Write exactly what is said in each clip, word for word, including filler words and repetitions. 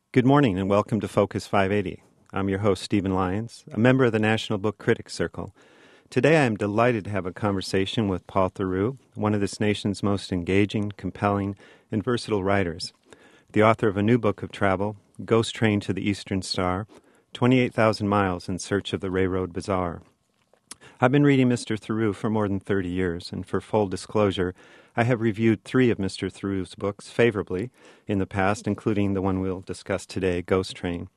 Good morning and welcome to Focus five eighty. I'm your host, Stephen Lyons, a member of the National Book Critics Circle. Today I am delighted to have a conversation with Paul Theroux, one of this nation's most engaging, compelling, and versatile writers. The author of a new book of travel, Ghost Train to the Eastern Star, twenty-eight thousand miles in Search of the Railroad Bazaar. I've been reading Mister Theroux for more than thirty years, and for full disclosure, I have reviewed three of Mister Theroux's books favorably in the past, including the one we'll discuss today, Ghost Train.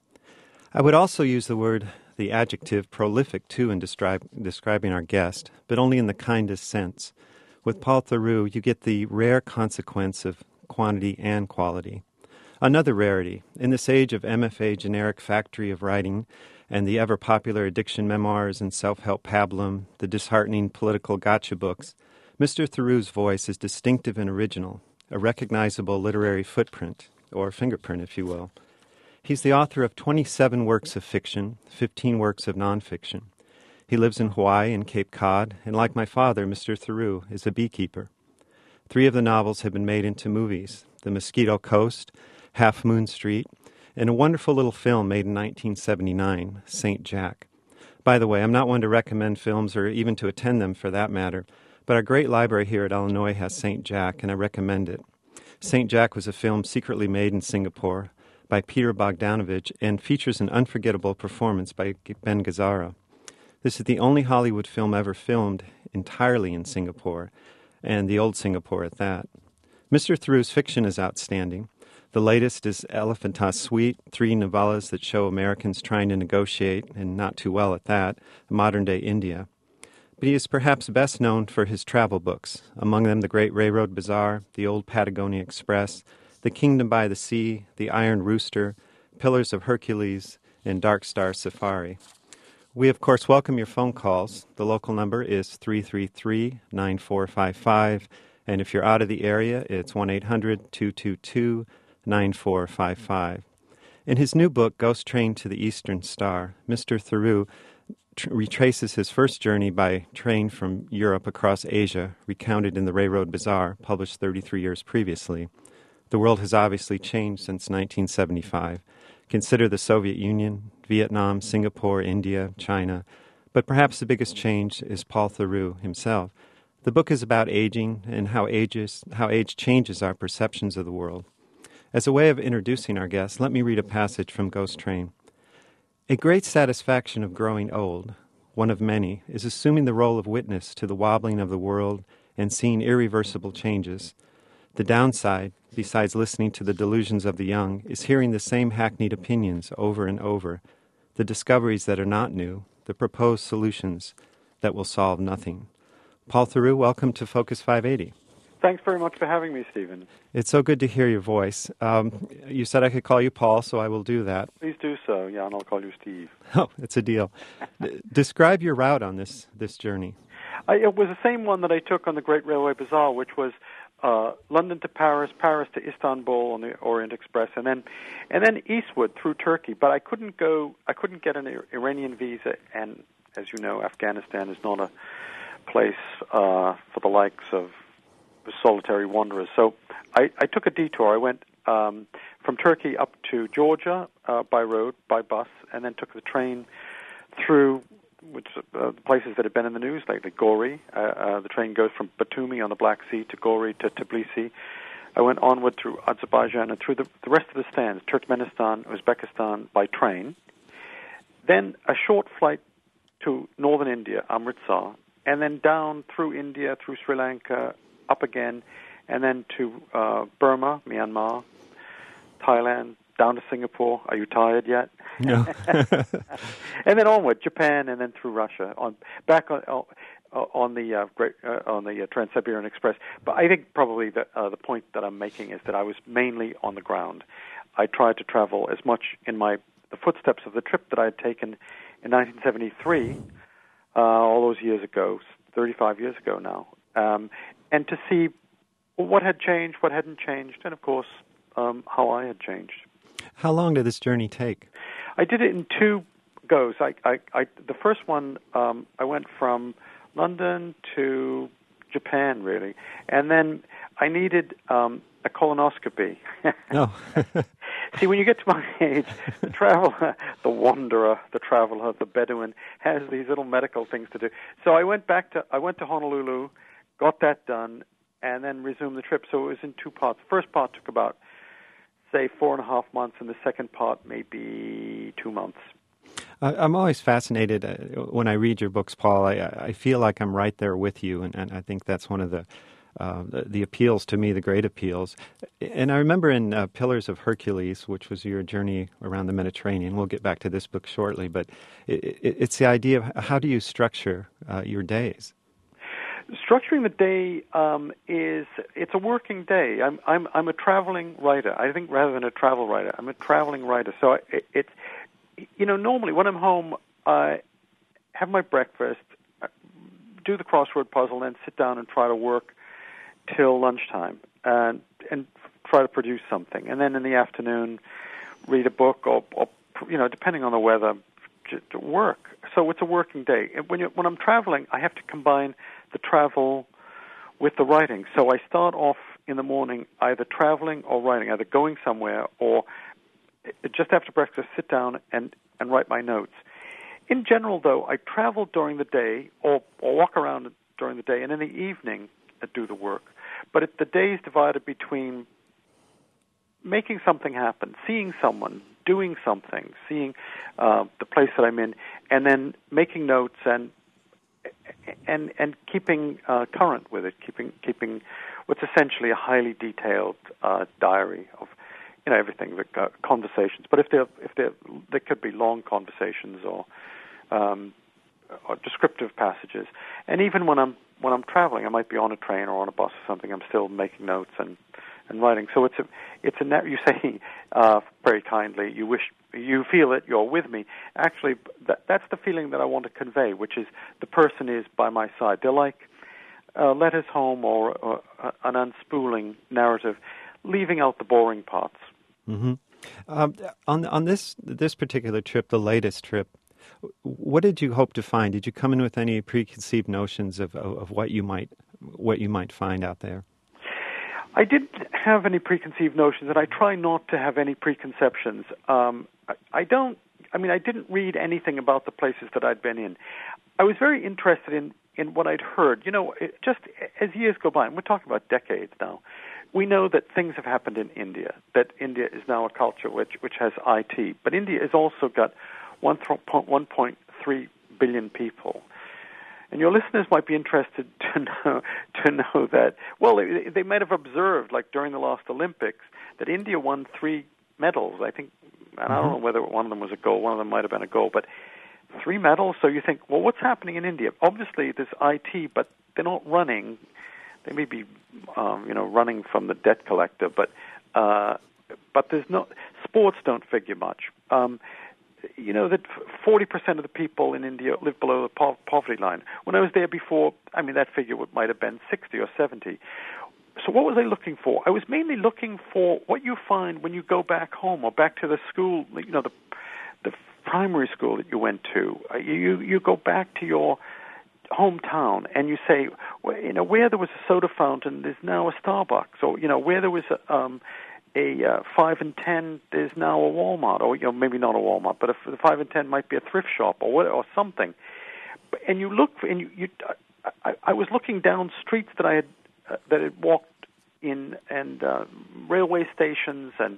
I would also use the word, the adjective, prolific, too, in describe, describing our guest, but only in the kindest sense. With Paul Theroux, you get the rare consequence of quantity and quality. Another rarity, in this age of M F A generic factory of writing, and the ever-popular addiction memoirs and self-help pablum, the disheartening political gotcha books, Mister Theroux's voice is distinctive and original, a recognizable literary footprint, or fingerprint, if you will. He's the author of twenty-seven works of fiction, fifteen works of nonfiction. He lives in Hawaii and Cape Cod, and like my father, Mister Theroux is a beekeeper. Three of the novels have been made into movies, The Mosquito Coast, Half Moon Street, and a wonderful little film made in nineteen seventy-nine, Saint Jack. By the way, I'm not one to recommend films or even to attend them for that matter, but our great library here at Illinois has Saint Jack, and I recommend it. Saint Jack was a film secretly made in Singapore by Peter Bogdanovich and features an unforgettable performance by Ben Gazzara. This is the only Hollywood film ever filmed entirely in Singapore, and the old Singapore at that. Mister Theroux's fiction is outstanding. The latest is Elephantas Suite, three novellas that show Americans trying to negotiate, and not too well at that, modern-day India. But he is perhaps best known for his travel books, among them The Great Railroad Bazaar, The Old Patagonia Express, The Kingdom by the Sea, The Iron Rooster, Pillars of Hercules, and Dark Star Safari. We, of course, welcome your phone calls. The local number is three three three, nine four five five, and if you're out of the area, it's one eight hundred, two two two, nine four five five. In his new book, Ghost Train to the Eastern Star, Mister Theroux tr- retraces his first journey by train from Europe across Asia, recounted in The Railroad Bazaar, published thirty-three years previously. The world has obviously changed since nineteen seventy-five. Consider the Soviet Union, Vietnam, Singapore, India, China. But perhaps the biggest change is Paul Theroux himself. The book is about aging and how ages, how age changes our perceptions of the world. As a way of introducing our guest, let me read a passage from Ghost Train. A great satisfaction of growing old, one of many, is assuming the role of witness to the wobbling of the world and seeing irreversible changes. The downside, besides listening to the delusions of the young, is hearing the same hackneyed opinions over and over, the discoveries that are not new, the proposed solutions that will solve nothing. Paul Theroux, welcome to Focus five eighty. Thanks very much for having me, Stephen. It's so good to hear your voice. Um, you said I could call you Paul, so I will do that. Please do so, yeah, and I'll call you Steve. Oh, it's a deal. D- describe your route on this, this journey. I, it was the same one that I took on the Great Railway Bazaar, which was uh, London to Paris, Paris to Istanbul on the Orient Express, and then and then eastward through Turkey. But I couldn't go. I couldn't get an Iranian visa, and as you know, Afghanistan is not a place uh, for the likes of solitary wanderers. So I, I took a detour. I went um, from Turkey up to Georgia uh, by road, by bus, and then took the train through which uh, places that had been in the news, like the Gori. Uh, uh, the train goes from Batumi on the Black Sea to Gori to Tbilisi. I went onward through Azerbaijan and through the, the rest of the stands, Turkmenistan, Uzbekistan, by train. Then a short flight to northern India, Amritsar, and then down through India, through Sri Lanka, up again, and then to uh, Burma, Myanmar, Thailand, down to Singapore. Are you tired yet? No. And then onward, Japan, and then through Russia, on back on on the uh, great uh, on the uh, Trans-Siberian Express. But I think probably the uh, the point that I'm making is that I was mainly on the ground. I tried to travel as much in my the footsteps of the trip that I had taken in nineteen seventy-three, uh, all those years ago, thirty-five years ago now, um, and to see what had changed, what hadn't changed, and of course um, how I had changed. How long did this journey take? I did it in two goes. I, I, I the first one, um, I went from London to Japan, really, and then I needed um, a colonoscopy. Oh. See, when you get to my age, the traveler, the wanderer, the traveler, the Bedouin has these little medical things to do. So I went back to I went to Honolulu, got that done, and then resumed the trip. So it was in two parts. The first part took about, say, four and a half months, and the second part maybe two months. I'm always fascinated uh, when I read your books, Paul. I, I feel like I'm right there with you, and, and I think that's one of the, uh, the the appeals to me, the great appeals. And I remember in uh, Pillars of Hercules, which was your journey around the Mediterranean. We'll get back to this book shortly, but it, it, it's the idea of how do you structure uh, your days? Structuring the day um, is it's a working day. I'm I'm I'm a traveling writer. I think rather than a travel writer, I'm a traveling writer. So it, it's you know normally when I'm home, I have my breakfast, do the crossword puzzle, then sit down and try to work till lunchtime and and try to produce something. And then in the afternoon, read a book or, or you know depending on the weather, to work. So it's a working day. When you when I'm traveling, I have to combine the travel with the writing. So I start off in the morning either traveling or writing, either going somewhere or just after breakfast sit down and, and write my notes. In general, though, I travel during the day or, or walk around during the day, and in the evening I do the work. But it, the day is divided between making something happen, seeing someone, doing something, seeing uh, the place that I'm in, and then making notes and and and keeping uh, current with it, keeping keeping what's essentially a highly detailed uh, diary of you know everything, the uh, conversations. But if there if there there could be long conversations or um, or descriptive passages, and even when I'm when I'm traveling, I might be on a train or on a bus or something. I'm still making notes and. and writing. So it's a, it's a, you say uh, very kindly, you wish, you feel it, you're with me. Actually, that, that's the feeling that I want to convey, which is the person is by my side. They're like uh, letters home or, or uh, an unspooling narrative, leaving out the boring parts. Mm-hmm. Um, on on this this particular trip, the latest trip, what did you hope to find? Did you come in with any preconceived notions of, of, of what you might what you might find out there? I didn't have any preconceived notions, and I try not to have any preconceptions. Um, I, I don't, I mean, I didn't read anything about the places that I'd been in. I was very interested in, in what I'd heard. You know, it, just as years go by, and we're talking about decades now, we know that things have happened in India, that India is now a culture which, which has I T. But India has also got one point three billion people. And your listeners might be interested to know to know that, well, they, they might have observed, like during the last Olympics, that India won three medals. I think, and I don't know whether one of them was a gold, one of them might have been a gold, but three medals. So you think, well, what's happening in India? Obviously, there's I T, but they're not running. They may be, um, you know, running from the debt collector, but uh, but there's no sports don't figure much. Um, You know that forty percent of the people in India live below the po- poverty line. When I was there before, I mean, that figure would, might have been sixty or seventy. So what was I looking for? I was mainly looking for what you find when you go back home or back to the school, you know, the the primary school that you went to. You you go back to your hometown and you say, well, you know, where there was a soda fountain, there's now a Starbucks. Or, you know, where there was a... Um, a uh, five and ten, there's now a Walmart, or you know maybe not a Walmart, but if the five and ten might be a thrift shop or what, or something. And you look, and you, you I, I was looking down streets that I had uh, that had walked in, and uh, railway stations and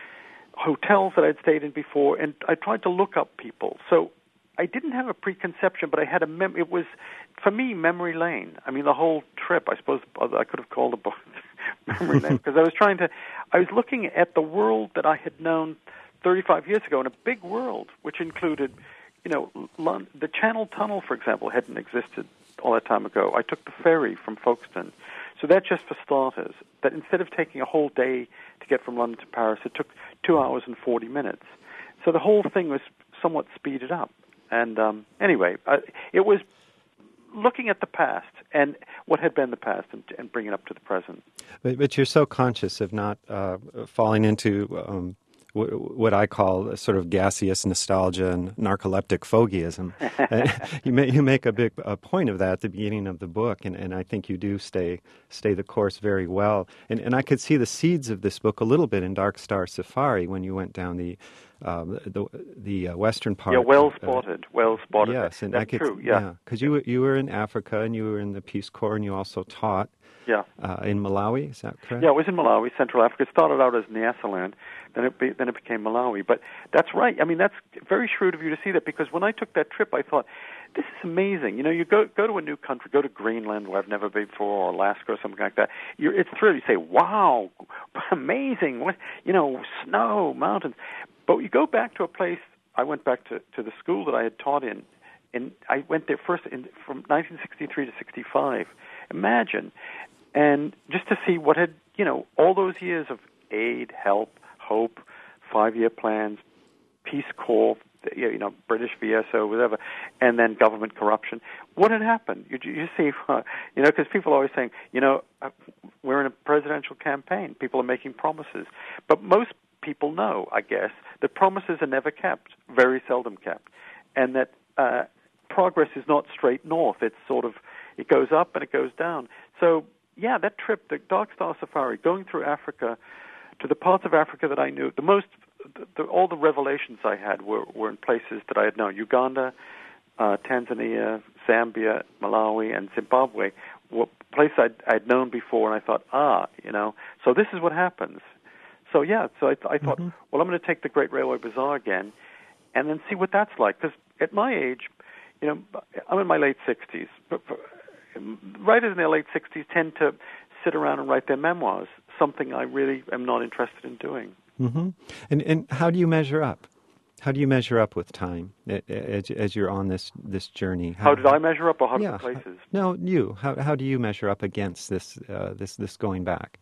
hotels that I'd stayed in before, and I tried to look up people. So I didn't have a preconception, but I had a mem. It was for me memory lane. I mean, the whole trip. I suppose I could have called a book. Memory lane, because I was trying to, I was looking at the world that I had known thirty-five years ago, in a big world, which included, you know, London, the Channel Tunnel, for example, hadn't existed all that time ago. I took the ferry from Folkestone. So that's just for starters, that instead of taking a whole day to get from London to Paris, it took two hours and forty minutes. So the whole thing was somewhat speeded up. And um, anyway, uh, it was looking at the past and what had been the past and, and bringing it up to the present. But, but you're so conscious of not uh, falling into um, w- what I call a sort of gaseous nostalgia and narcoleptic fogyism. you, may, you make a big a point of that at the beginning of the book, and, and I think you do stay stay the course very well. And, and I could see the seeds of this book a little bit in Dark Star Safari when you went down the um, the the uh, western part. Yeah, well of, spotted, well spotted. Yes, and That's I could, true. Yeah, because yeah. you you were in Africa and you were in the Peace Corps and you also taught. Yeah. Uh, in Malawi, is that correct? Yeah, it was in Malawi, Central Africa. It started out as Nyasaland, then it be, then it became Malawi. But that's right. I mean, that's very shrewd of you to see that, because when I took that trip, I thought, this is amazing. You know, you go go to a new country, go to Greenland, where I've never been before, or Alaska or something like that. You're, it's thrilled. You say, wow, amazing. What, you know, snow, mountains. But you go back to a place, I went back to, to the school that I had taught in, and I went there first in, from nineteen sixty-three to sixty-five. Imagine. And just to see what had, you know, all those years of aid, help, hope, five-year plans, Peace Corps, you know, British V S O, whatever, and then government corruption. What had happened? You, you see, uh, you know, because people are always saying, you know, we're in a presidential campaign. People are making promises. But most people know, I guess, that promises are never kept, very seldom kept, and that uh, progress is not straight north. It's sort of, it goes up and it goes down. So, yeah, that trip, the Dark Star Safari, going through Africa, to the parts of Africa that I knew, the most, the, the, all the revelations I had were, were in places that I had known. Uganda, uh, Tanzania, Zambia, Malawi, and Zimbabwe were places I'd, I'd known before, and I thought, ah, you know, so this is what happens. So, yeah, so I, I thought, mm-hmm. well, I'm going to take the Great Railway Bazaar again and then see what that's like. Because at my age, you know, I'm in my late sixties, but for, writers in their late sixties tend to sit around and write their memoirs, something I really am not interested in doing. Mm-hmm. And and how do you measure up? How do you measure up with time as, as you're on this, this journey? How, how did I measure up, or how yeah, did the places? No, you. How how do you measure up against this uh, this this going back?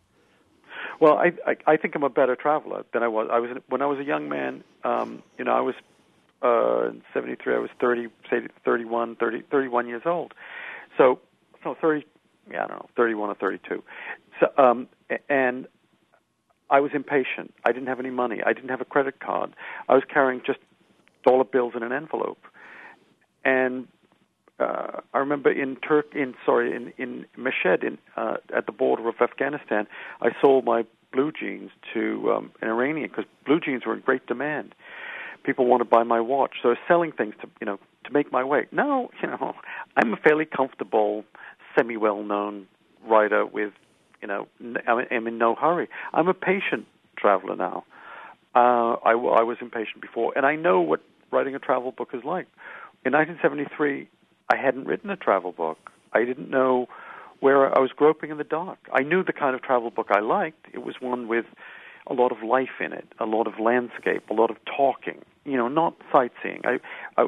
Well, I, I I think I'm a better traveler than I was. I was when I was a young man. Um, you know, I was uh, in seventy-three. I was thirty, say thirty-one, thirty, thirty-one years old. So. No, thirty. Yeah, I don't know, thirty-one or thirty-two. So, um, and I was impatient. I didn't have any money. I didn't have a credit card. I was carrying just dollar bills in an envelope. And uh, I remember in Turk, in sorry, in in Meshed, in uh, at the border of Afghanistan, I sold my blue jeans to um, an Iranian because blue jeans were in great demand. People want to buy my watch, so I was selling things to you know to make my way. No, you know, I'm a fairly comfortable, semi-well-known writer with, you know, I'm in no hurry. I'm a patient traveler now. Uh, I, I was impatient before, and I know what writing a travel book is like. In nineteen seventy-three, I hadn't written a travel book. I didn't know where I was groping in the dark. I knew the kind of travel book I liked. It was one with a lot of life in it, a lot of landscape, a lot of talking, you know, not sightseeing. I, I,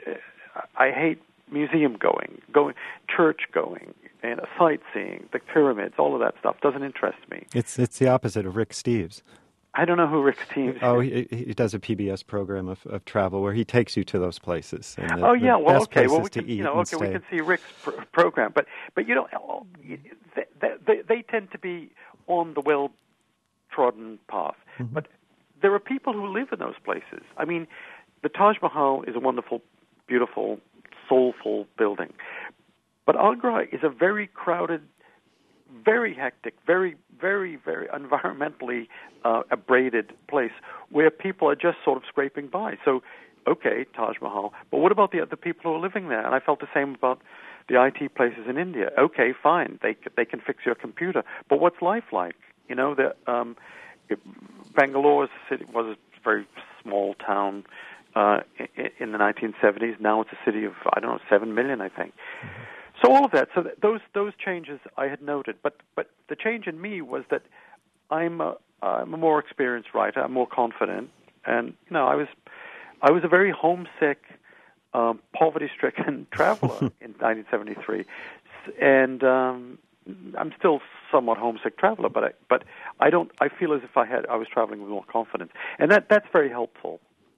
I hate museum going, going, church going, and sightseeing, the pyramids, all of that stuff doesn't interest me. It's it's the opposite of Rick Steves. I don't know who Rick Steves is. Oh, he, he does a P B S program of, of travel where he takes you to those places. And the, oh yeah, the well best okay, well we to can, eat you know, and okay, stay. we can see Rick's pr- program, but but you know, they, they, they tend to be on the well-trodden path. Mm-hmm. But there are people who live in those places. I mean, the Taj Mahal is a wonderful, beautiful, soulful building, but Agra is a very crowded, very hectic, very, very, very environmentally uh, abraded place where people are just sort of scraping by. So, okay, Taj Mahal, but what about the other people who are living there? And I felt the same about the I T places in India. Okay, fine, they they can fix your computer, but what's life like? You know, the um, it, Bangalore is a city, was a very small town uh, in, in the nineteen seventies. Now it's a city of I don't know seven million, I think. Mm-hmm. So all of that, so that those those changes I had noted, but but the change in me was that I'm a, I'm a more experienced writer, I'm more confident, and you know I was I was a very homesick, um, poverty-stricken traveler in nineteen seventy-three, and um, I'm still somewhat homesick traveler, but I, but I don't I feel as if I had I was traveling with more confidence, and that that's very helpful.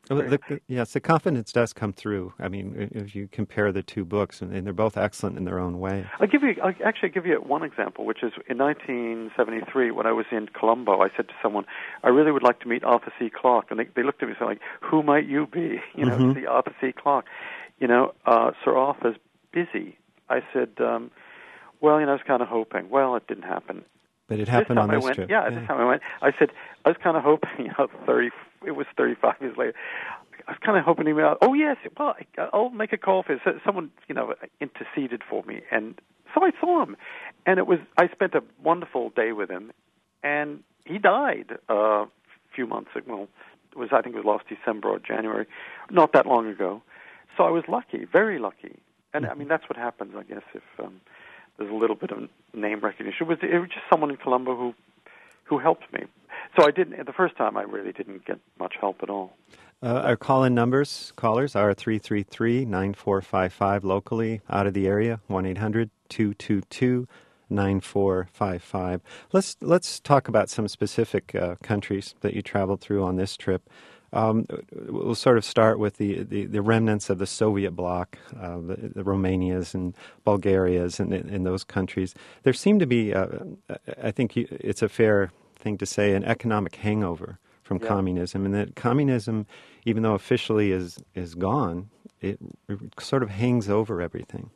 Well, the, yes, the confidence does come through. I mean, if you compare the two books, and they're both excellent in their own way. I'll give you, I'll actually give you one example, which is in nineteen seventy-three, when I was in Colombo, I said to someone, I really would like to meet Arthur C. Clarke. And they, they looked at me and said, like, who might you be? You know, mm-hmm. to see Arthur C. Clarke. You know, uh, Sir Arthur's busy. I said, um, well, you know, I was kind of hoping. Well, it didn't happen. But it happened this on this went, trip. Yeah, yeah, this time I went. I said, I was kind of hoping, you know, thirty. It was thirty-five years later. I was kind of hoping he would. Oh yes, well, I'll make a call for you. So someone, you know, interceded for me, and so I saw him, and it was. I spent a wonderful day with him, and he died uh, a few months ago. Well, it was I think it was last December or January, not that long ago. So I was lucky, very lucky, and I mean that's what happens, I guess, if. Um, There's a little bit of name recognition. It was, it was just someone in Colombo who who helped me. So I didn't. The first time, I really didn't get much help at all. Uh, our call-in numbers, callers, are three three three, nine four five five locally, out of the area, one eight hundred, two two two, nine four five five. Let's, let's talk about some specific uh, countries that you traveled through on this trip. Um, we'll sort of start with the, the, the remnants of the Soviet bloc, uh, the, the Romanias and Bulgarias and in those countries. There seemed to be, uh, I think it's a fair thing to say, an economic hangover from yeah. communism, and that communism, even though officially is, is gone, it, it sort of hangs over everything.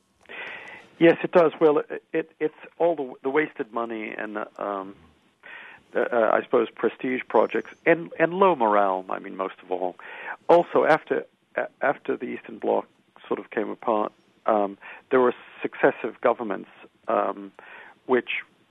Yes, it does. Well, it, it, it's all the, the wasted money and the... Um Uh, I suppose prestige projects and and low morale. I mean, most of all. Also, after uh, after the Eastern Bloc sort of came apart, um, there were successive governments um, which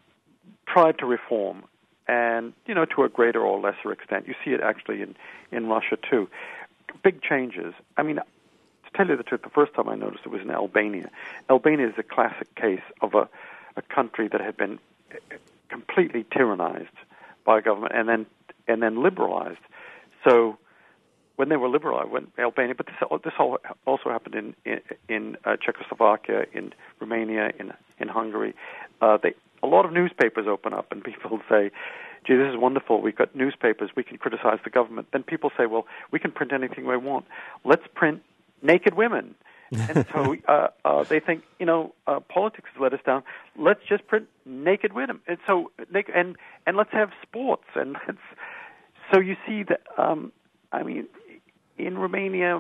tried to reform, and you know, to a greater or lesser extent. You see it actually in in Russia too. Big changes. I mean, to tell you the truth, the first time I noticed it was in Albania. Albania is a classic case of a a country that had been completely tyrannized by government, and then and then liberalized. So when they were liberalized, when Albania, but this this all also happened in in, in uh, Czechoslovakia, in Romania, in in Hungary. Uh, they a lot of newspapers open up, and people say, "Gee, this is wonderful. We've got newspapers. We can criticize the government." Then people say, "Well, we can print anything we want. Let's print naked women." And so uh, uh, they think, you know, uh, politics has let us down. Let's just print naked women, and so and and let's have sports, and let's, so you see that. Um, I mean, in Romania,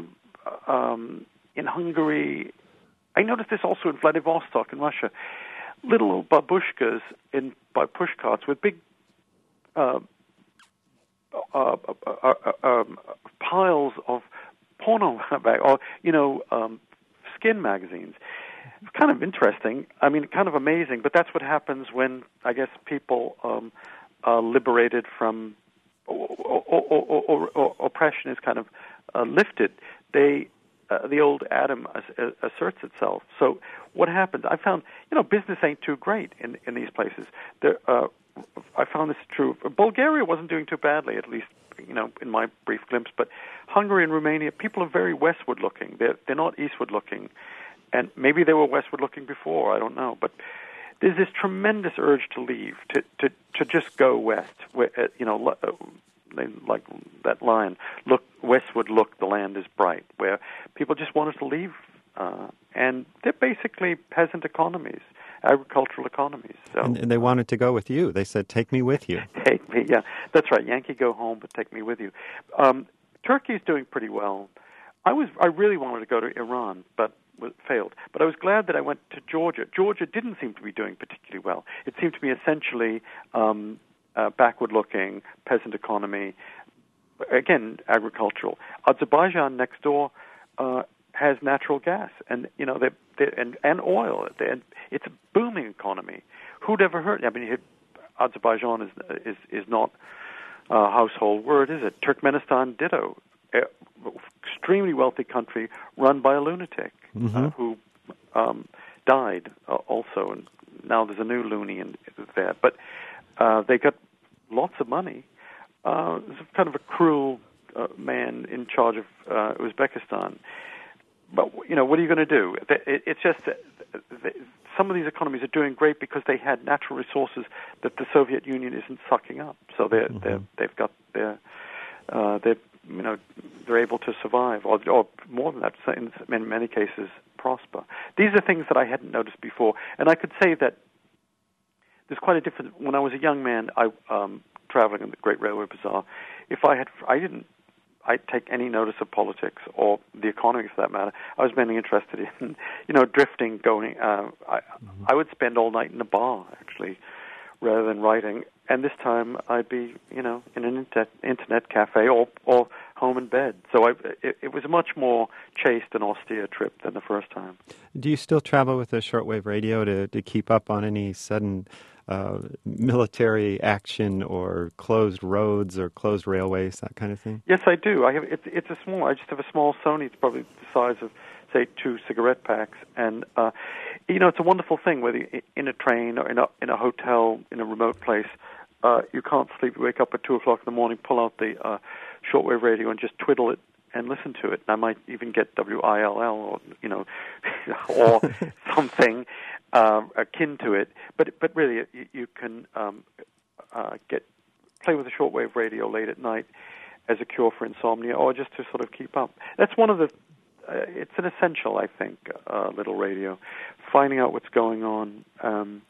um, in Hungary, I noticed this also in Vladivostok in Russia. Little babushkas in by push carts with big uh, uh, uh, uh, um, piles of porno, or you know. Um, Skin magazines. It's kind of interesting. I mean, kind of amazing. But that's what happens when, I guess, people um, are liberated from or, or, or, or, or oppression is kind of uh, lifted. They, uh, the old Adam as, asserts itself. So what happens? I found, you know, business ain't too great in in these places. There, uh, I found this true. Bulgaria wasn't doing too badly, at least, you know, in my brief glimpse. But Hungary and Romania, people are very westward looking. They're they're not eastward looking, and maybe they were westward looking before. I don't know, but there's this tremendous urge to leave, to to, to just go west. Where, uh, you know, like that line, look westward, look, the land is bright. Where people just wanted to leave, uh, and they're basically peasant economies. Agricultural economies. So, and, and they wanted to go with you. They said, take me with you. Take me, yeah. That's right. Yankee, go home, but take me with you. Um, Turkey's doing pretty well. I was, I really wanted to go to Iran, but failed. But I was glad that I went to Georgia. Georgia didn't seem to be doing particularly well. It seemed to be essentially um, uh, backward-looking, peasant economy, again, agricultural. Azerbaijan next door uh, has natural gas, and you know, they and and oil. And it's a booming economy. Who'd ever heard? I mean, Azerbaijan is is is not a household word, is it? Turkmenistan, ditto. A extremely wealthy country run by a lunatic mm-hmm. uh, who um, died uh, also, and now there's a new loony in there. But uh, they got lots of money. Uh, it's kind of a cruel uh, man in charge of uh, Uzbekistan. But, you know, what are you going to do? It's just that some of these economies are doing great because they had natural resources that the Soviet Union isn't sucking up. So they're, mm-hmm. they're, they've got their, uh, they're you know, they're able to survive, or, or more than that, in, in many cases, prosper. These are things that I hadn't noticed before, and I could say that there's quite a difference. When I was a young man, I um, traveling in the Great Railway Bazaar. If I had, I didn't, I'd take any notice of politics or the economy, for that matter. I was mainly interested in, you know, drifting, going. Uh, I, mm-hmm. I would spend all night in a bar, actually, rather than writing. And this time, I'd be, you know, in an internet, internet cafe or or home in bed. So I, it, it was a much more chaste and austere trip than the first time. Do you still travel with a shortwave radio to, to keep up on any sudden uh, military action or closed roads or closed railways, that kind of thing? Yes, I do. I have. It's it's a small. I just have a small Sony. It's probably the size of, say, two cigarette packs, and uh, you know, it's a wonderful thing. Whether you're in a train or in a in a hotel in a remote place, uh, you can't sleep. You wake up at two o'clock in the morning, pull out the uh, shortwave radio, and just twiddle it and listen to it. And I might even get W I L L or you know, or something um, akin to it. But but really, you, you can um, uh, get play with a shortwave radio late at night as a cure for insomnia, or just to sort of keep up. That's one of the. Uh, it's an essential, I think, uh, little radio. Finding out what's going on. Um,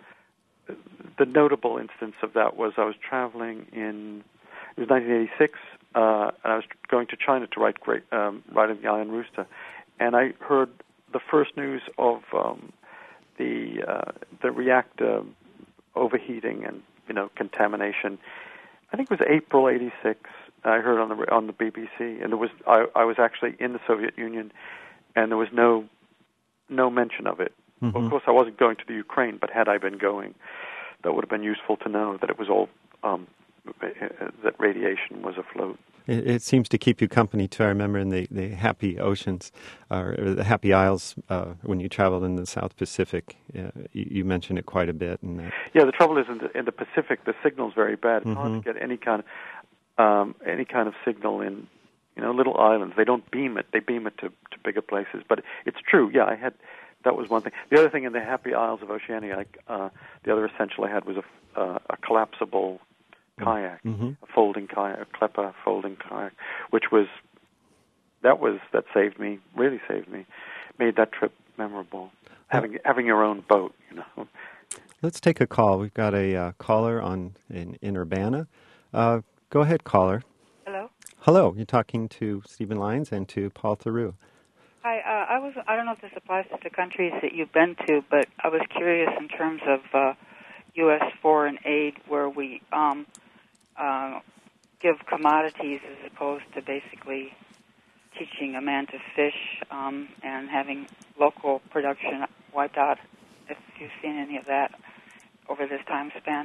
the notable instance of that was I was traveling in. It was nineteen eighty-six. Uh, and I was going to China to write great, um, write in the Iron Rooster, and I heard the first news of um, the uh, the reactor overheating and you know contamination. I think it was April eighty-six. I heard on the on the B B C, and there was I, I was actually in the Soviet Union, and there was no no mention of it. Mm-hmm. Well, of course, I wasn't going to the Ukraine, but had I been going, that would have been useful to know that it was all. Um, that radiation was afloat. It, it seems to keep you company, too. I remember in the, the Happy Oceans, uh, or the Happy Isles, uh, when you traveled in the South Pacific, uh, you, you mentioned it quite a bit. And that. Yeah, the trouble is in the, in the Pacific, the signal's very bad. It's mm-hmm. hard to get any kind of um, any kind of signal in, you know, little islands. They don't beam it. They beam it to, to bigger places. But it's true. Yeah, I had. That was one thing. The other thing in the Happy Isles of Oceania, I, uh, the other essential I had was a, uh, a collapsible kayak, mm-hmm. a folding kayak, a Klepper folding kayak, which was, that was, that saved me, really saved me, made that trip memorable. Having having your own boat, you know. Let's take a call. We've got a uh, caller on in, in Urbana. Uh, go ahead, caller. Hello? Hello. You're talking to Stephen Lyons and to Paul Theroux. Hi, uh, I was, I don't know if this applies to the countries that you've been to, but I was curious in terms of uh, U S foreign aid where we um, uh, give commodities as opposed to basically teaching a man to fish um, and having local production wiped out. If you've seen any of that over this time span?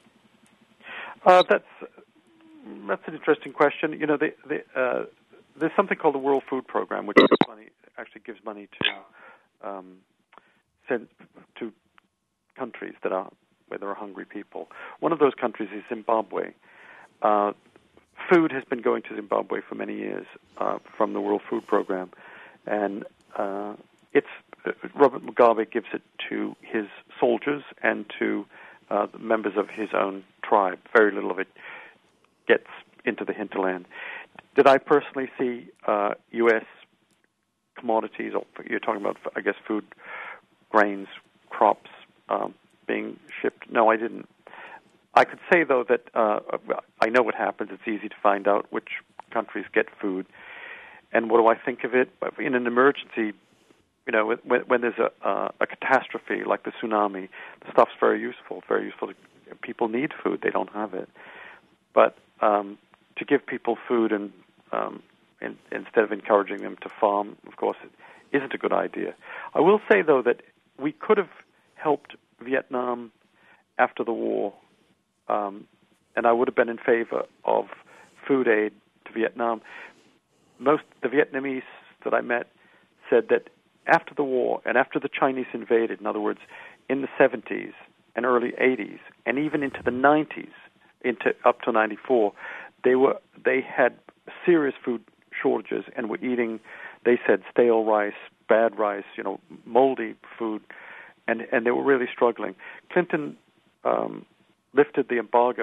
Uh, that's that's an interesting question. You know, the, the, uh, there's something called the World Food Program, which gives money, actually gives money to um, send to countries that are where there are hungry people. One of those countries is Zimbabwe. Uh, food has been going to Zimbabwe for many years uh, from the World Food Program, and uh, it's uh, Robert Mugabe gives it to his soldiers and to uh, the members of his own tribe. Very little of it gets into the hinterland. Did I personally see uh, U S commodities, or you're talking about, I guess, food, grains, crops, um, being shipped? No, I didn't. I could say, though, that uh, I know what happens. It's easy to find out which countries get food. And what do I think of it? In an emergency, you know, when, when there's a, uh, a catastrophe like the tsunami, the stuff's very useful. Very useful. To, people need food. They don't have it. But um, to give people food and um, in, instead of encouraging them to farm, of course, it isn't a good idea. I will say, though, that we could have helped Vietnam after the war, um, and I would have been in favor of food aid to Vietnam. Most the Vietnamese that I met said that after the war and after the Chinese invaded, in other words, in the seventies and early eighties, and even into the nineties, into up to ninety-four, they were they had serious food shortages and were eating, they said, stale rice, bad rice, you know, moldy food, and and they were really struggling. Clinton um, lifted the embargo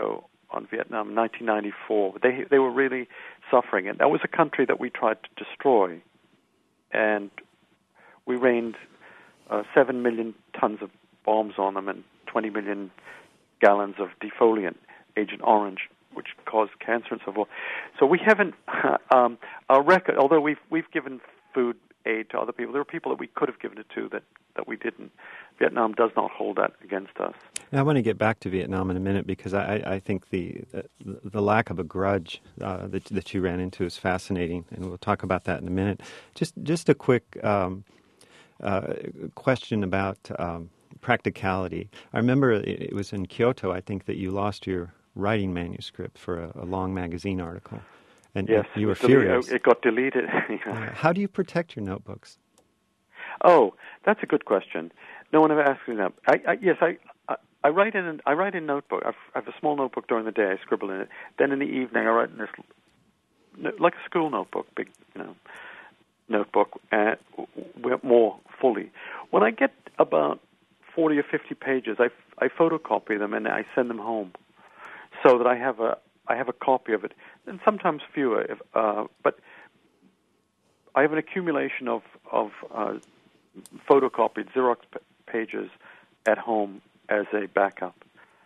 on Vietnam in nineteen ninety-four. They they were really suffering, and that was a country that we tried to destroy, and we rained uh, seven million tons of bombs on them and twenty million gallons of defoliant, Agent Orange, which caused cancer and so forth. So we haven't um, our record. Although we've we've given food aid to other people, there are people that we could have given it to that, that we didn't. Vietnam does not hold that against us. Now, I want to get back to Vietnam in a minute because I, I think the the lack of a grudge uh, that that you ran into is fascinating, and we'll talk about that in a minute. Just just a quick um, uh, question about um, practicality. I remember it was in Kyoto, I think, that you lost your writing manuscript for a, a long magazine article, and yes, you were it deleted, furious. It got deleted. uh, how do you protect your notebooks? Oh, that's a good question. No one ever asks me that. I, I, yes, I, I, I write in. An, I write in notebook. I've, I have a small notebook during the day. I scribble in it. Then in the evening, I write in this, like a school notebook, big, you know, notebook, uh, more fully. When I get about forty or fifty pages, I, I photocopy them and I send them home, so that I have a I have a copy of it, and sometimes fewer. If, uh, but I have an accumulation of of uh, photocopied Xerox p- pages at home as a backup.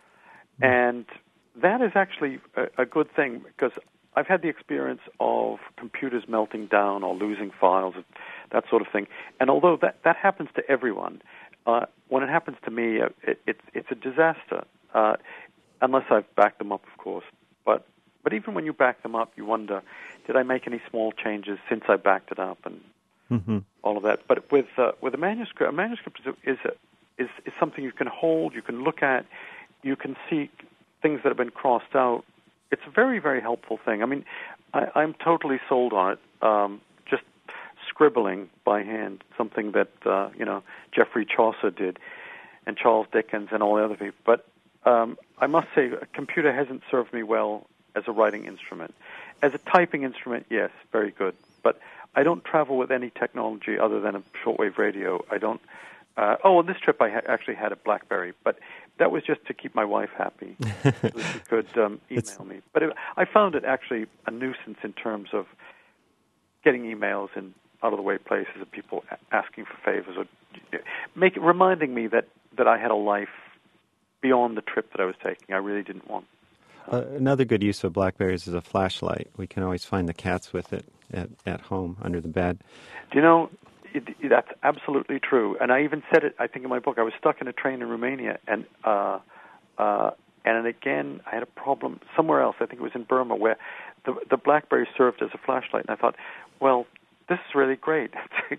And that is actually a, a good thing, because I've had the experience of computers melting down or losing files, that sort of thing. And although that, that happens to everyone, uh, when it happens to me, uh, it, it, it's a disaster, uh, unless I've backed them up, of course. But but even when you back them up, you wonder, did I make any small changes since I backed it up, and mm-hmm. all of that. But with uh, with a manuscript, a manuscript is is, a, is is something you can hold, you can look at, you can see things that have been crossed out. It's a very, very helpful thing. I mean, I, I'm totally sold on it. Um, just scribbling by hand, something that uh, you know Geoffrey Chaucer did, and Charles Dickens, and all the other people. But um, I must say, a computer hasn't served me well as a writing instrument. As a typing instrument, yes, very good. But I don't travel with any technology other than a shortwave radio. I don't. Uh, oh, on this trip I ha- actually had a BlackBerry, but that was just to keep my wife happy. So she could um, email it's... me. But it, I found it actually a nuisance in terms of getting emails in out-of-the-way places of people a- asking for favors, or make reminding me that, that I had a life beyond the trip that I was taking. I really didn't want. Uh, another good use of BlackBerries is a flashlight. We can always find the cats with it at, at home under the bed. Do you know, it, it, that's absolutely true. And I even said it, I think, in my book. I was stuck in a train in Romania, and uh, uh, and again, I had a problem somewhere else. I think it was in Burma, where the, the BlackBerry served as a flashlight. And I thought, well, this is really great.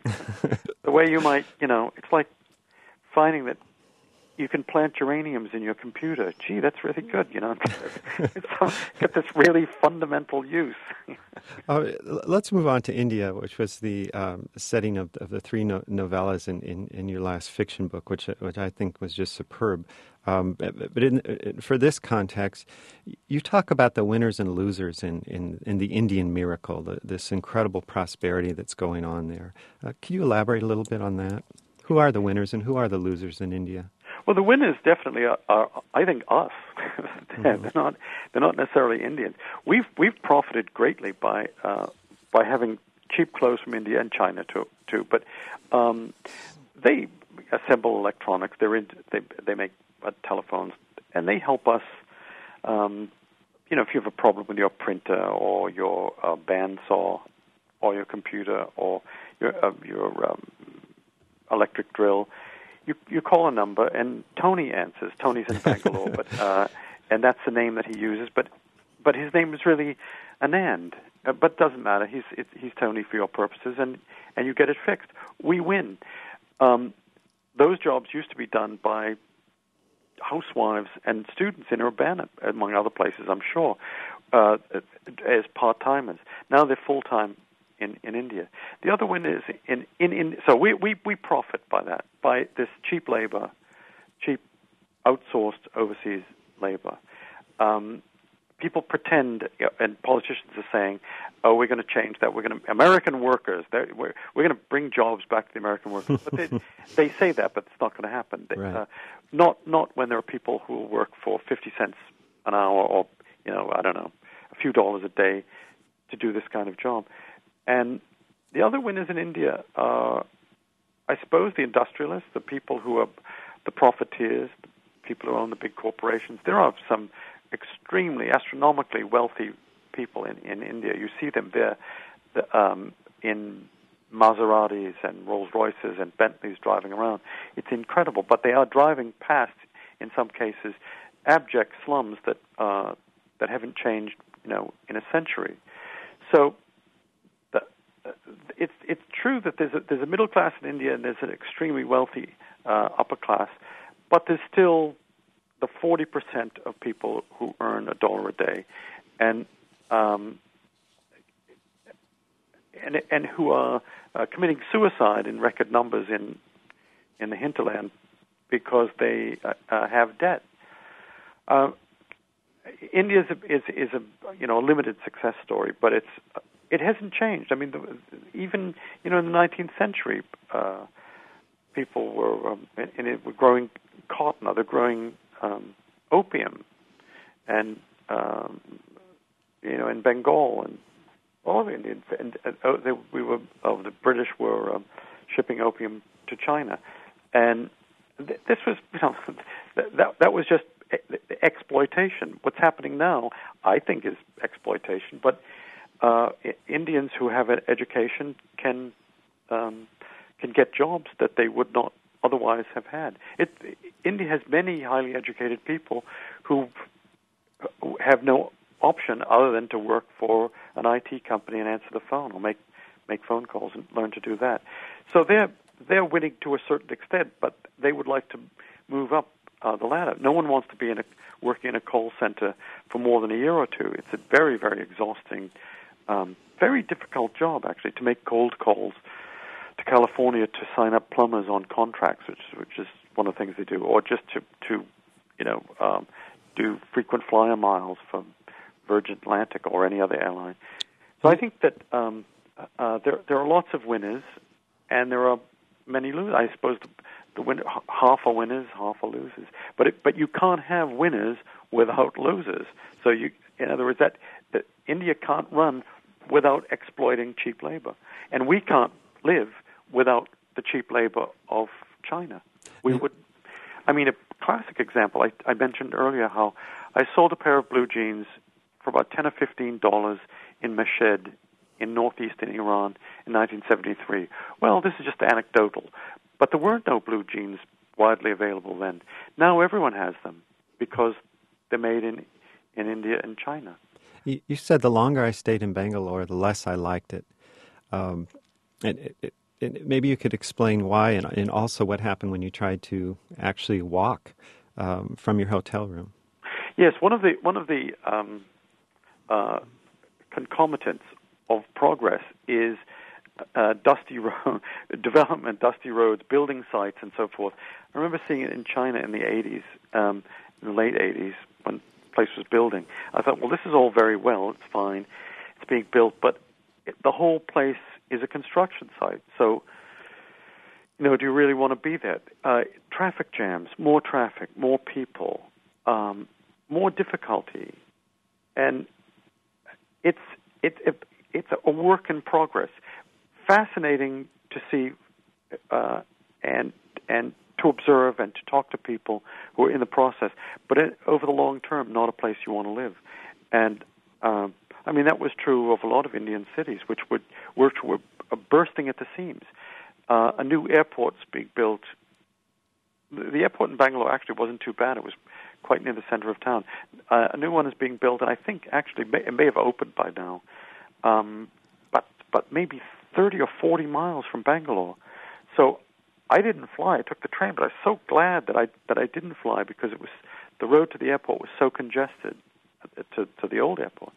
The way you might, you know, it's like finding that you can plant geraniums in your computer. Gee, that's really good, you know. It's, get this really fundamental use. uh, let's move on to India, which was the um, setting of, of the three no- novellas in, in, in your last fiction book, which which I think was just superb. Um, but in, for this context, you talk about the winners and losers in, in, in the Indian miracle, the, this incredible prosperity that's going on there. Uh, can you elaborate a little bit on that? Who are the winners and who are the losers in India? Well, the winners definitely are, are I think, us. they're, mm-hmm. they're not. They're not necessarily Indians. We've we've profited greatly by uh, by having cheap clothes from India and China too. too. But um, they assemble electronics. They're in, they they make uh, telephones, and they help us. Um, you know, if you have a problem with your printer or your uh, bandsaw or your computer or your uh, your um, electric drill. You you call a number, and Tony answers. Tony's in Bangalore, but uh, and that's the name that he uses. But but his name is really Anand. Uh, but doesn't matter. He's it, he's Tony for your purposes, and, and you get it fixed. We win. Um, those jobs used to be done by housewives and students in Urbana, among other places, I'm sure, uh, as part-timers. Now they're full-time in, in India. The other one is in, in, in so we, we, we profit by that, by this cheap labor, cheap outsourced overseas labor. Um, people pretend, and politicians are saying, oh, we're going to change that. We're going to, American workers, we're, we're going to bring jobs back to the American workers. But they, they say that, but it's not going to happen. They, right. uh, not, not when there are people who will work for fifty cents an hour or you know, I don't know, a few dollars a day to do this kind of job. And the other winners in India are, I suppose, the industrialists, the people who are the profiteers, the people who own the big corporations. There are some extremely, astronomically wealthy people in, in India. You see them there the, um, in Maseratis and Rolls-Royces and Bentleys driving around. It's incredible, but they are driving past, in some cases, abject slums that uh, that haven't changed, you know, in a century. So the, uh, it's it's true that there's a, there's a middle class in India and there's an extremely wealthy uh, upper class, but there's still the forty percent of people who earn a dollar a day, and um, and and who are uh, committing suicide in record numbers in in the hinterland because they uh, uh, have debt. Uh, India is a, is is a you know a limited success story, but it's it hasn't changed. I mean, the, even you know in the nineteenth century, uh, people were um, and it were growing cotton, or they're growing um, opium, and um, you know in Bengal and all of India, and, and uh, they, we were oh, the British were um, shipping opium to China, and th- this was you know that that was just exploitation. What's happening now, I think, is exploitation. But uh, Indians who have an education can um, can get jobs that they would not otherwise have had. It, India has many highly educated people who have no option other than to work for an I T company and answer the phone or make make phone calls and learn to do that. So they're they're winning to a certain extent, but they would like to move up Uh, the ladder. No one wants to be in a, working in a call center for more than a year or two. It's a very, very exhausting, um, very difficult job, actually, to make cold calls to California to sign up plumbers on contracts, which which is one of the things they do, or just to, to you know, um, do frequent flyer miles for Virgin Atlantic or any other airline. So I think that um, uh, there there are lots of winners, and there are many losers. I suppose the The win- half are winners, half are losers. But it, but you can't have winners without losers. So you, in other words, that, that India can't run without exploiting cheap labor, and we can't live without the cheap labor of China. We would. I mean, a classic example. I, I mentioned earlier how I sold a pair of blue jeans for about ten or fifteen dollars in Meshed in northeastern Iran in nineteen seventy-three. Well, this is just anecdotal. But there weren't no blue jeans widely available then. Now everyone has them because they're made in, in India and China. You, you said the longer I stayed in Bangalore, the less I liked it. Um, and it, it, it, maybe you could explain why, and, and also what happened when you tried to actually walk um, from your hotel room. Yes, one of the one of the um, uh, concomitants of progress is Uh, dusty road development, dusty roads, building sites, and so forth. I remember seeing it in China in the eighties, um, in the late eighties, when the place was building. I thought, well, this is all very well. It's fine. It's being built, but it, the whole place is a construction site. So, you know, do you really want to be there? Uh, traffic jams, more traffic, more people, um, more difficulty, and it's it, it it's a work in progress. Fascinating to see uh, and and to observe and to talk to people who are in the process, but it, over the long term, not a place you want to live. And um, I mean that was true of a lot of Indian cities, which would which were bursting at the seams. Uh, a new airport's being built. The airport in Bangalore actually wasn't too bad. It was quite near the center of town. Uh, a new one is being built, and I think actually may, it may have opened by now. Um, but but maybe thirty or forty miles from Bangalore. So I didn't fly. I took the train, but I was so glad that I that I didn't fly because it was the road to the airport was so congested to to the old airport.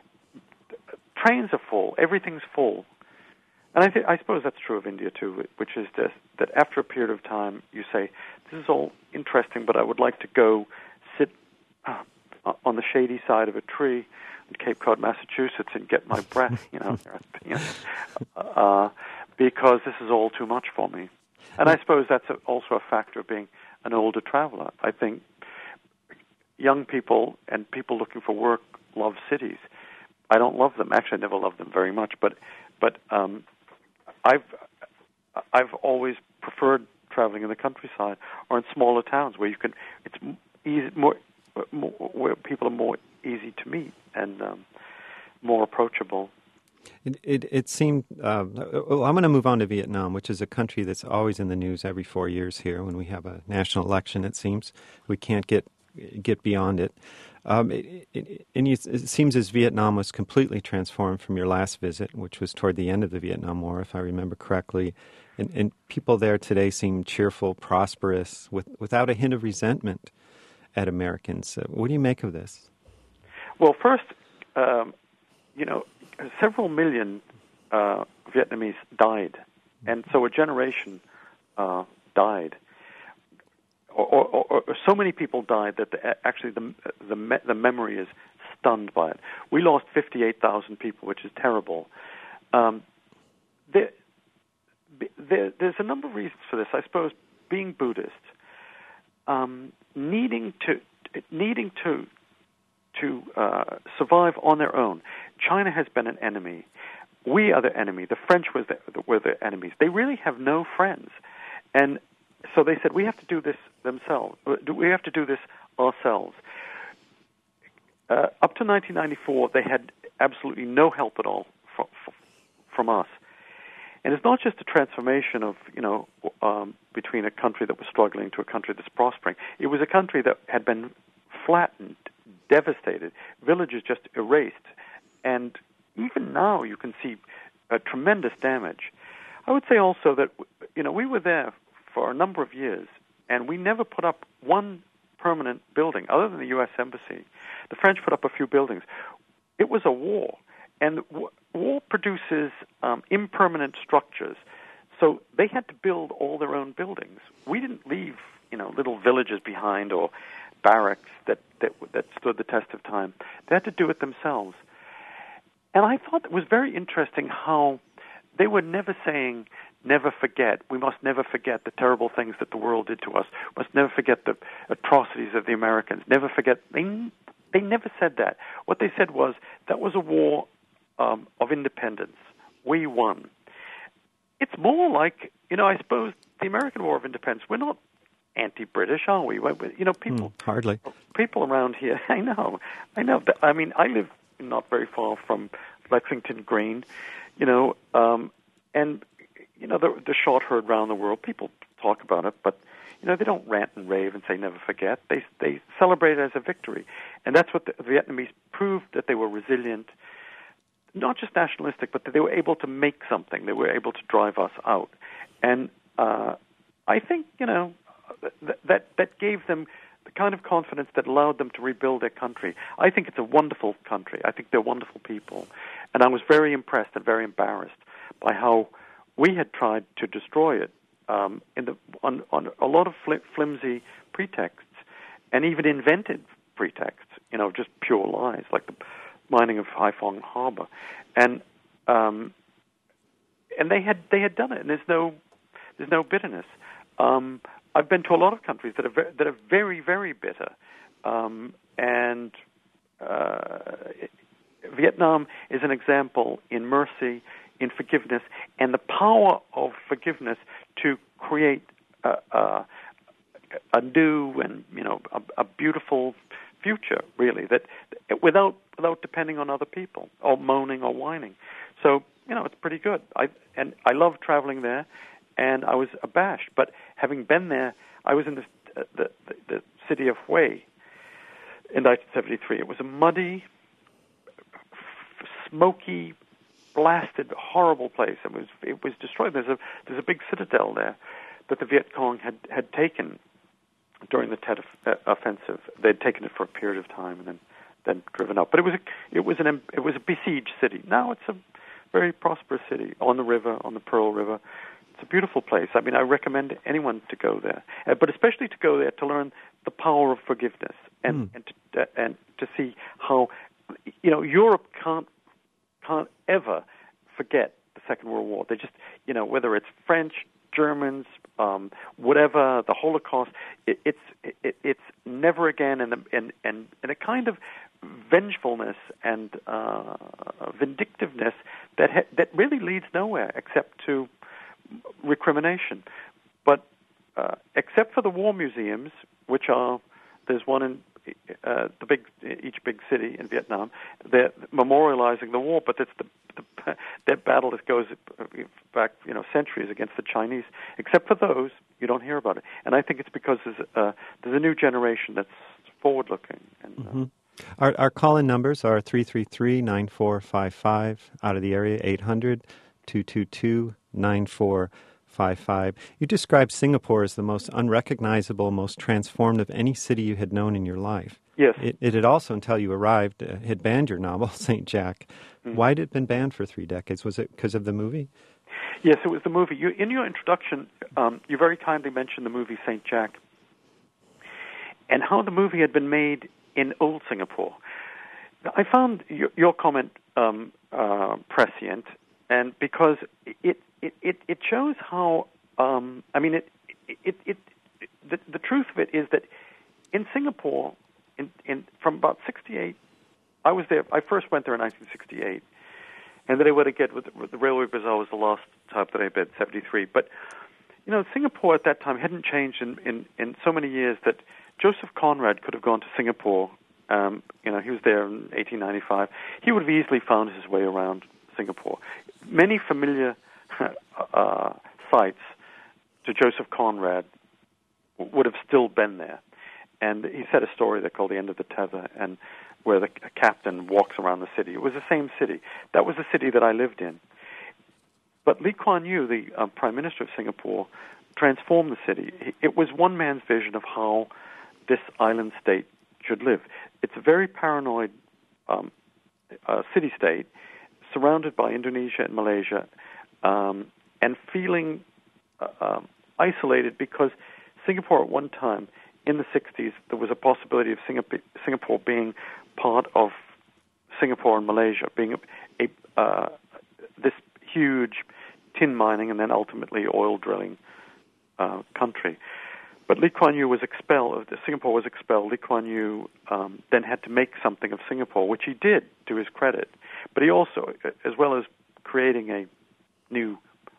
Trains are full. Everything's full. And I, th- I suppose that's true of India too, which is this, that after a period of time you say, this is all interesting, but I would like to go sit uh, on the shady side of a tree in Cape Cod, Massachusetts, and get my breath, you know, you know uh, because this is all too much for me. And I suppose that's a, also a factor of being an older traveler. I think young people and people looking for work love cities. I don't love them. Actually, I never loved them very much. But but um, I've I've always preferred traveling in the countryside or in smaller towns where you can. It's easy, more, more where people are more easy to meet and um, more approachable. It it, it seemed. Uh, well, I'm going to move on to Vietnam, which is a country that's always in the news every four years here when we have a national election. It seems we can't get get beyond it. Um, it, it, and it, it seems as Vietnam was completely transformed from your last visit, which was toward the end of the Vietnam War, if I remember correctly. And, and people there today seem cheerful, prosperous, with, without a hint of resentment at Americans. Uh, what do you make of this? Well, first, um, you know, several million uh, Vietnamese died, and so a generation uh, died. Or, or, or, or so many people died that the, actually the the, me, the memory is stunned by it. We lost fifty-eight thousand people, which is terrible. Um, there, there, there's a number of reasons for this. I suppose being Buddhist, um, needing to needing to to uh, survive on their own. China has been an enemy. We are the enemy. The French was the, were the enemies. They really have no friends, and so they said, we have to do this themselves. We have to do this ourselves. Uh, up to nineteen ninety-four, they had absolutely no help at all from, from us. And it's not just a transformation of, you know, um, between a country that was struggling to a country that's prospering. It was a country that had been flattened, devastated, villages just erased. And even now you can see uh, tremendous damage. I would say also that, you know, we were there for a number of years, and we never put up one permanent building other than the U S Embassy. The French put up a few buildings. It was a war, and war produces um, impermanent structures, so they had to build all their own buildings. We didn't leave, you know, little villages behind or barracks that, that, that stood the test of time. They had to do it themselves. And I thought it was very interesting how they were never saying, never forget. We must never forget the terrible things that the world did to us. We must never forget the atrocities of the Americans. Never forget. They they never said that. What they said was that was a war um, of independence. We won. It's more like, you know, I suppose the American War of Independence. We're not anti-British, are we? You know, people mm, hardly. People around here. I know. I know. I mean, I live not very far from Lexington Green. You know, um, and you know, the, the shot heard around the world. People talk about it, but you know, they don't rant and rave and say never forget. They they celebrate it as a victory, and that's what the Vietnamese proved, that they were resilient, not just nationalistic, but that they were able to make something. They were able to drive us out, and uh, I think you know th- that that gave them the kind of confidence that allowed them to rebuild their country. I think it's a wonderful country. I think they're wonderful people, and I was very impressed and very embarrassed by how we had tried to destroy it um, in the, on, on a lot of fl- flimsy pretexts, and even invented pretexts, you know, just pure lies, like the mining of Haiphong Harbor, and um, and they had they had done it, and there's no there's no bitterness. Um, I've been to a lot of countries that are very, that are very very bitter, um, and uh, Vietnam is an example in mercy, in forgiveness, and the power of forgiveness to create a, a, a new and you know a, a beautiful future, really, that without without depending on other people or moaning or whining. So you know it's pretty good. I and I love traveling there, and I was abashed. But having been there, I was in the the, the, the city of Hue in nineteen seventy-three. It was a muddy, smoky, blasted, horrible place. It was it was destroyed. There's a there's a big citadel there that the Viet Cong had, had taken during the Tet offensive. They'd taken it for a period of time and then, then driven up. But it was a, it was an it was a besieged city. Now it's a very prosperous city on the river, on the Pearl River. It's a beautiful place. I mean, I recommend anyone to go there, uh, but especially to go there to learn the power of forgiveness and mm. and to, uh, and to see how you know Europe can't. can't ever forget the Second World War. They just, you know, whether it's French, Germans, um, whatever, the Holocaust. It, it's it, it's never again, and and and and a kind of vengefulness and uh, vindictiveness that ha- that really leads nowhere except to recrimination. But uh, except for the war museums, which are there's one in uh, the big each big city in Vietnam, they're memorializing the war, but that's the, the that battle that goes back you know centuries against the Chinese. Except for those, you don't hear about it, and I think it's because there's uh, there's a new generation that's forward looking. And, mm-hmm. Our, our call-in numbers are three three three, nine four five five, out of the area, eight hundred, two two two, nine four five five. You described Singapore as the most unrecognizable, most transformed of any city you had known in your life. Yes. It, it had also, until you arrived, uh, had banned your novel, Saint Jack. Mm. Why had it been banned for three decades? Was it because of the movie? Yes, it was the movie. You, in your introduction, um, you very kindly mentioned the movie Saint Jack and how the movie had been made in old Singapore. I found your, your comment um, uh, prescient, and because it it, it, it shows how um, I mean it it, it, it the, the truth of it is that in Singapore, in, in from about sixty-eight, I was there. I first went there in nineteen sixty-eight, and then I went again with, with the Railway Bazaar was the last time that I been seventy-three. But you know, Singapore at that time hadn't changed in, in, in so many years that Joseph Conrad could have gone to Singapore. Um, you know, he was there in eighteen ninety-five. He would have easily found his way around Singapore. Many familiar uh, sites to Joseph Conrad would have still been there. And he said a story they called The End of the Tether, and where the captain walks around the city. It was the same city. That was the city that I lived in. But Lee Kuan Yew, the uh, Prime Minister of Singapore, transformed the city. It was one man's vision of how this island state should live. It's a very paranoid um, uh, city-state surrounded by Indonesia and Malaysia, um, and feeling uh, um, isolated because Singapore at one time, in the sixties, there was a possibility of Singapore, Singapore being part of Singapore and Malaysia, being a, a uh, this huge tin mining and then ultimately oil drilling uh, country. But Lee Kuan Yew was expelled, Singapore was expelled. Lee Kuan Yew um, then had to make something of Singapore, which he did, to his credit. But he also, as well as creating a new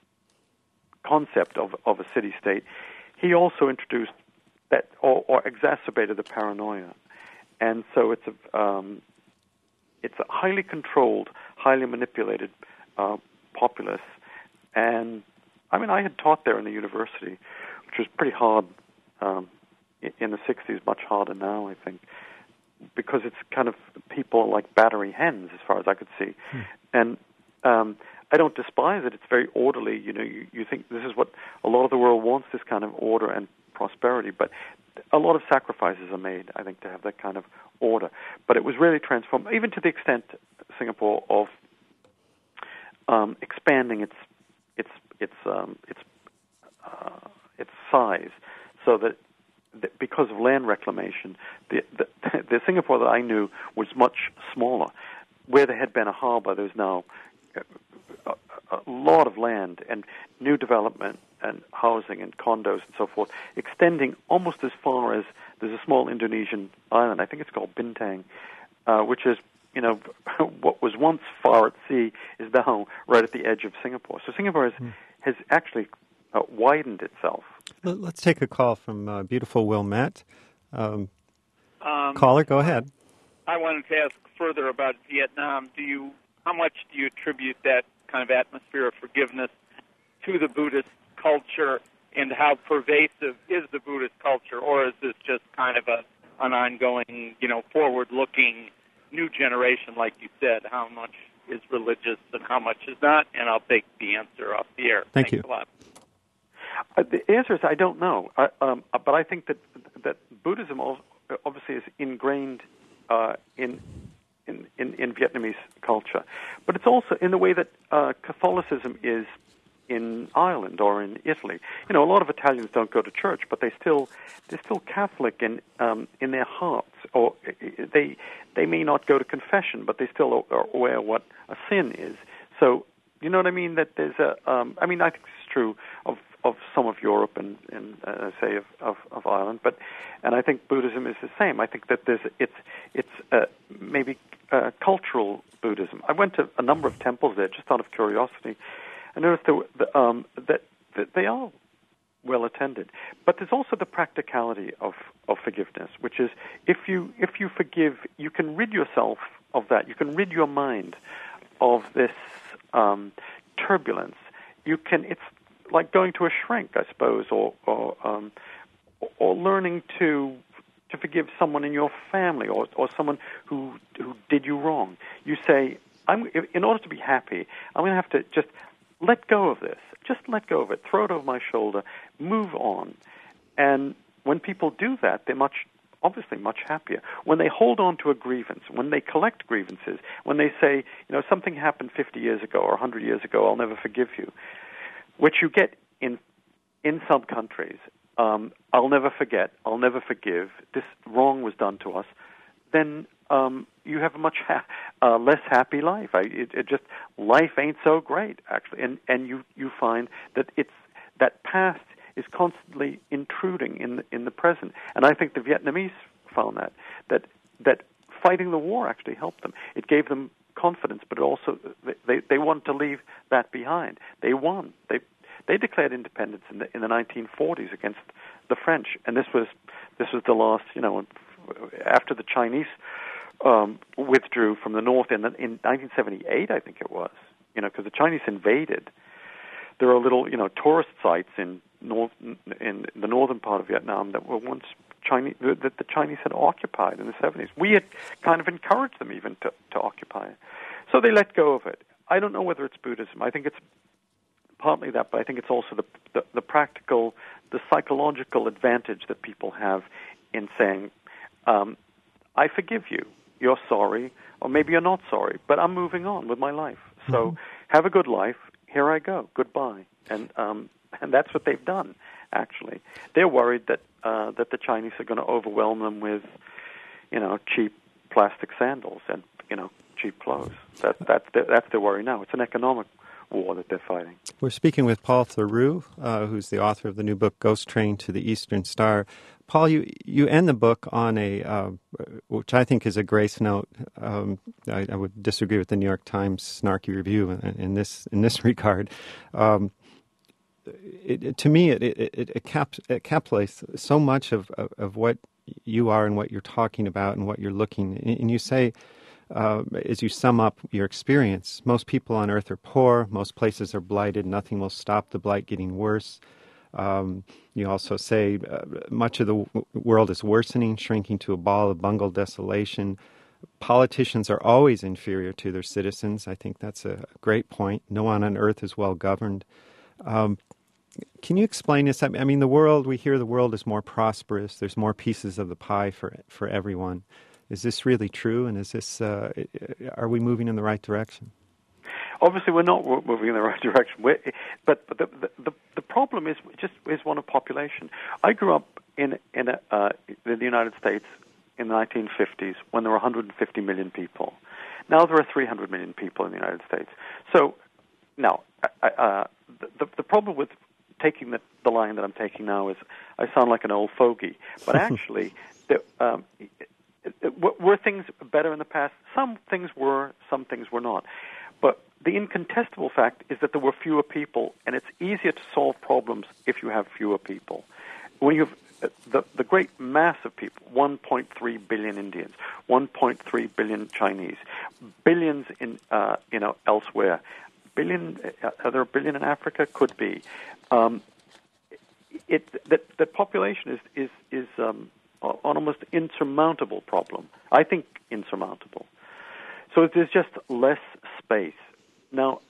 concept of, of a city-state, he also introduced that, or, or exacerbated the paranoia. And so it's a, um, it's a highly controlled, highly manipulated uh, populace. And, I mean, I had taught there in the university, which was pretty hard Um, in the sixties, much harder now, I think, because it's kind of people like battery hens, as far as I could see. Hmm. And um, I don't despise it. It's very orderly. You know, you, you think this is what a lot of the world wants, this kind of order and prosperity. But a lot of sacrifices are made, I think, to have that kind of order. But it was really transformed, even to the extent, Singapore, of um, expanding its its its um, its uh, its size. So that, that because of land reclamation, the, the, the Singapore that I knew was much smaller. Where there had been a harbor, there's now a, a lot of land and new development and housing and condos and so forth, extending almost as far as there's a small Indonesian island. I think it's called Bintang, uh, which is, you know, what was once far at sea is now right at the edge of Singapore. So Singapore has, mm. has actually uh, widened itself. Let's take a call from uh, beautiful Wilmette. Um, um, caller, go ahead. I wanted to ask further about Vietnam. Do you, how much do you attribute that kind of atmosphere of forgiveness to the Buddhist culture, and how pervasive is the Buddhist culture, or is this just kind of a an ongoing, you know, forward-looking new generation, like you said? How much is religious and how much is not? And I'll take the answer off the air. Thank Thanks you. a lot. Uh, the answer is I don't know, I, um, but I think that that Buddhism obviously is ingrained uh, in, in in in Vietnamese culture, but it's also in the way that uh, Catholicism is in Ireland or in Italy. You know, a lot of Italians don't go to church, but they still they're still Catholic in um, in their hearts, or they they may not go to confession, but they still are aware what a sin is. So. You know what I mean? That there's a. Um, I mean, I think it's true of of some of Europe and, and uh, say of, of, of Ireland, but and I think Buddhism is the same. I think that there's it's it's uh, maybe uh, cultural Buddhism. I went to a number of temples there just out of curiosity. I noticed there, the, um, that that they are well attended, but there's also the practicality of, of forgiveness, which is if you if you forgive, you can rid yourself of that. You can rid your mind of this um, turbulence. You can. It's like going to a shrink, I suppose, or or, um, or learning to to forgive someone in your family or or someone who who did you wrong. You say, I'm in order to be happy, I'm going to have to just let go of this. Just let go of it. Throw it over my shoulder. Move on. And when people do that, they're much, obviously much happier. When they hold on to a grievance, when they collect grievances, when they say, you know, something happened fifty years ago or one hundred years ago, I'll never forgive you, which you get in in some countries. Um, I'll never forget. I'll never forgive. This wrong was done to us. Then um, you have a much ha- uh, less happy life. I, it, it just life ain't so great, actually, and and you, you find that it's that past is constantly intruding in the, in the present. And I think the Vietnamese found that that that fighting the war actually helped them. It gave them confidence, but it also they they wanted to leave that behind. They won. They they declared independence in the in the nineteen forties against the French, and this was this was the last, you know, after the Chinese um, withdrew from the north in, the, in nineteen seventy-eight, I think it was, you know, because the Chinese invaded. There are little, you know, tourist sites in north in the northern part of Vietnam that were once Chinese that the Chinese had occupied in the seventies. We had kind of encouraged them even to, to occupy it, so they let go of it. I don't know whether it's Buddhism. I think it's partly that, but I think it's also the the, the practical, the psychological advantage that people have in saying, um, I forgive you, you're sorry, or maybe you're not sorry, but I'm moving on with my life. So mm-hmm. have a good life, here I go, goodbye. And um, and that's what they've done, actually. They're worried that uh, that the Chinese are going to overwhelm them with, you know, cheap plastic sandals and, you know, cheap clothes. That, that's, their, that's their worry now. It's an economic war that they're fighting. We're speaking with Paul Theroux, uh, who's the author of the new book, Ghost Train to the Eastern Star. Paul, you, you end the book on a, uh, which I think is a grace note. Um, I, I would disagree with the New York Times snarky review in, in this in this regard. Um, it, it, to me, it it, it, it, cap, it encapsulates so much of, of, of what you are and what you're talking about and what you're looking. And you say, uh, as you sum up your experience, most people on Earth are poor, most places are blighted, nothing will stop the blight getting worse. Um, you also say uh, much of the w- world is worsening, shrinking to a ball of bungled desolation. Politicians are always inferior to their citizens. I think that's a great point. No one on earth is well governed. Um, can you explain this? I mean, the world, we hear the world is more prosperous. There's more pieces of the pie for for everyone. Is this really true? And is this, uh, are we moving in the right direction? Obviously, we're not moving in the right direction. We're, but but the, the the problem is just is one of population. I grew up in in, a, uh, in the United States in the nineteen fifties when there were one hundred fifty million people. Now there are three hundred million people in the United States. So now uh, the the problem with taking the, the line that I'm taking now is I sound like an old fogey. But actually, the, um, were things better in the past? Some things were, some things were not. But the incontestable fact is that there were fewer people, and it's easier to solve problems if you have fewer people. When you have the, the great mass of people, one point three billion Indians, one point three billion Chinese, billions in uh, you know elsewhere, billion uh, are there a billion in Africa? Could be. Um, it that the population is is is um, an almost insurmountable problem. I think insurmountable. So there's just less space. Now,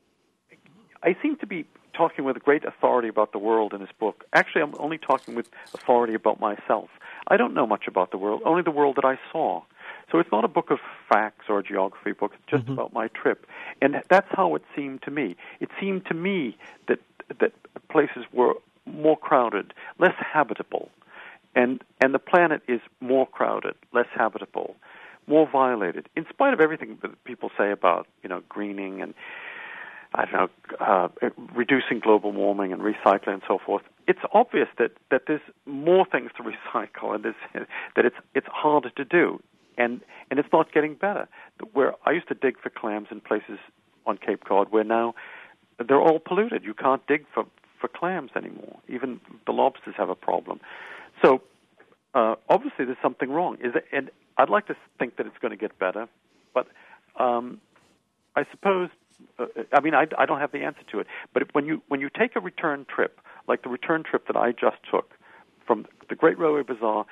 I seem to be talking with great authority about the world in this book. Actually, I'm only talking with authority about myself. I don't know much about the world, only the world that I saw. So it's not a book of facts or a geography book, it's just mm-hmm. about my trip. And that's how it seemed to me. It seemed to me that that places were more crowded, less habitable. And and the planet is more crowded, less habitable, more violated, in spite of everything that people say about, you know, greening and I don't know, uh, reducing global warming and recycling and so forth, it's obvious that, that there's more things to recycle and that it's it's harder to do, and and it's not getting better. Where I used to dig for clams in places on Cape Cod, where now they're all polluted. You can't dig for, for clams anymore. Even the lobsters have a problem. So uh, obviously there's something wrong. Is it, and I'd like to think that it's going to get better, but um, I suppose. Uh, I mean, I, I don't have the answer to it. But if, when you when you take a return trip, like the return trip that I just took from the Great Railway Bazaar,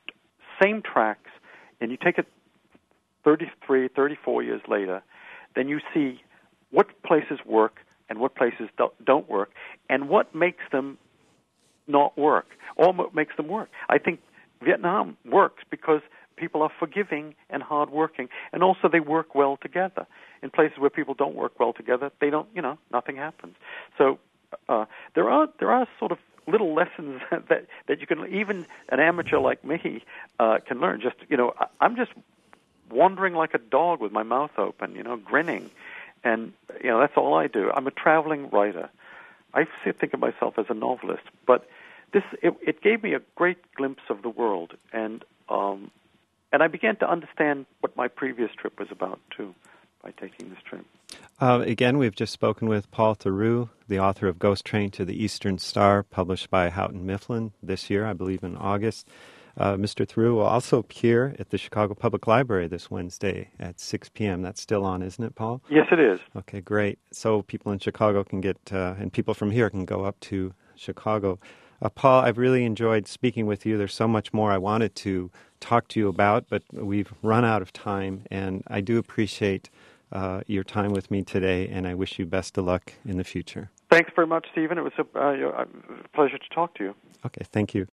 same tracks, and you take it thirty-three, thirty-four years later, then you see what places work and what places don't, don't work, and what makes them not work, or what makes them work. I think Vietnam works because people are forgiving and hardworking, and also they work well together. In places where people don't work well together, they don't, you know, nothing happens. So uh, there are there are sort of little lessons that that you can, even an amateur like me uh, can learn. Just, you know, I, I'm just wandering like a dog with my mouth open, you know, grinning, and you know that's all I do. I'm a traveling writer. I think of myself as a novelist, but this it, it gave me a great glimpse of the world, and um, and I began to understand what my previous trip was about too, by taking this trip. Uh, again, we've just spoken with Paul Theroux, the author of Ghost Train to the Eastern Star, published by Houghton Mifflin this year, I believe in August. Uh, Mister Theroux will also appear at the Chicago Public Library this Wednesday at six p.m. That's still on, isn't it, Paul? Yes, it is. Okay, great. So people in Chicago can get, uh, and people from here can go up to Chicago. Uh, Paul, I've really enjoyed speaking with you. There's so much more I wanted to talk to you about, but we've run out of time, and I do appreciate uh, your time with me today, and I wish you best of luck in the future. Thanks very much, Stephen. It was a uh, a pleasure to talk to you. Okay, thank you.